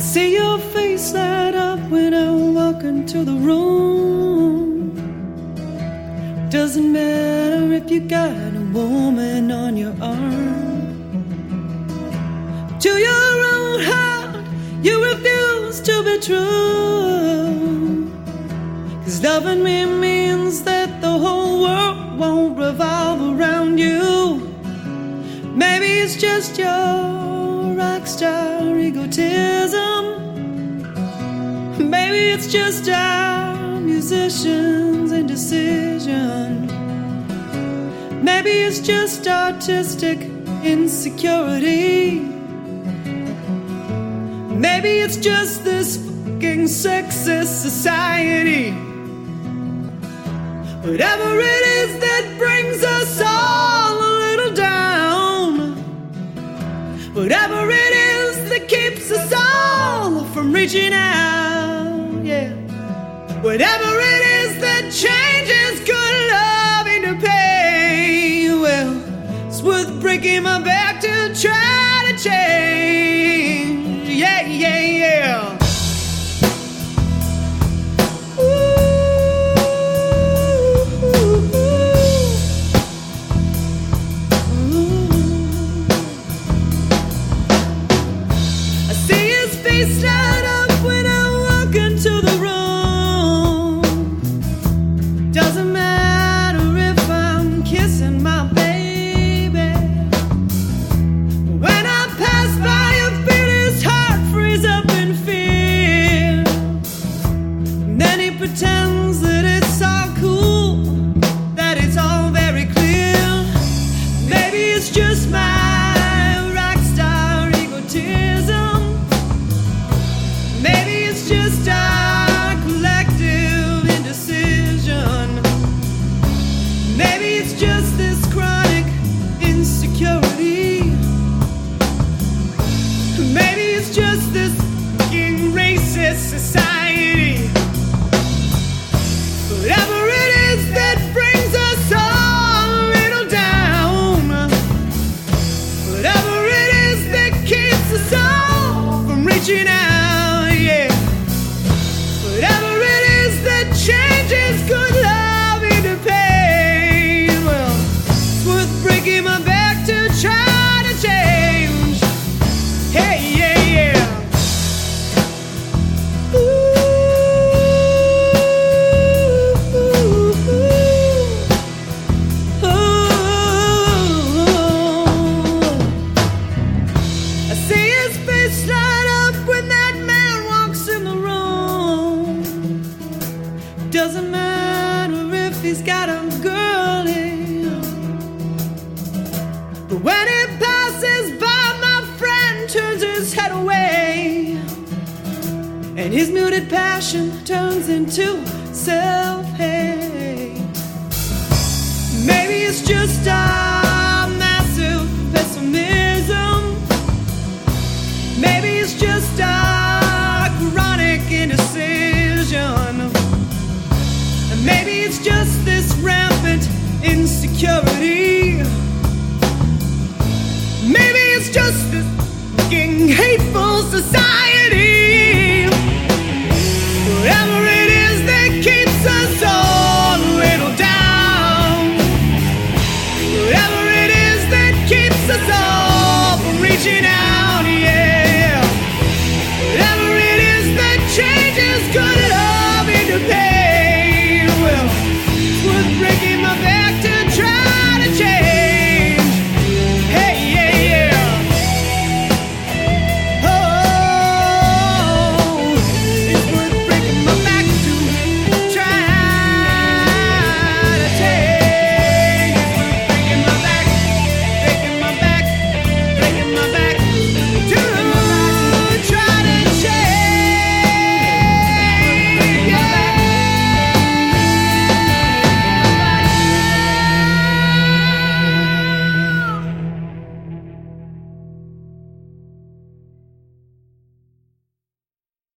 See your face light up when I walk into the room. Doesn't matter if you got a woman on your arm. To your own heart, you refuse to be true. 'Cause loving me means that the whole world won't revolve around you. Maybe it's just your rockstar egotism. Maybe it's just our musicians' indecision. Maybe it's just artistic insecurity. Maybe it's just this fucking sexist society. Whatever it is that brings us all a little down. Whatever it is that keeps us all from reaching out, yeah. Whatever it is that changes good love into pain, well, it's worth breaking my back to try to change, yeah, yeah, yeah. Light up when I walk into the room. Doesn't matter if I'm kissing my baby. When I pass by, you feel his heart freeze up in fear. And then he pretends that it's all cool, that it's all very clear. Maybe it's just my rockstar egotism. Maybe it's just our collective indecision. Maybe it's just this chronic insecurity. Maybe it's just this fucking racist society. Whatever it is that brings us all a little down. Whatever it is that keeps us all from reaching out. Whatever it is that changes good love into pain, well, it's worth breaking my back to try to change. Hey, yeah, yeah. Ooh, ooh, ooh, ooh. I see his face light up when that man walks in the room. Doesn't matter if he's got a girl in. But when he passes by, my friend turns his head away. And his muted passion turns into self-hate. Maybe it's just our massive pessimism. Maybe it's just our chronic indecision. Maybe it's just this rampant insecurity. Maybe it's just this fucking hateful society.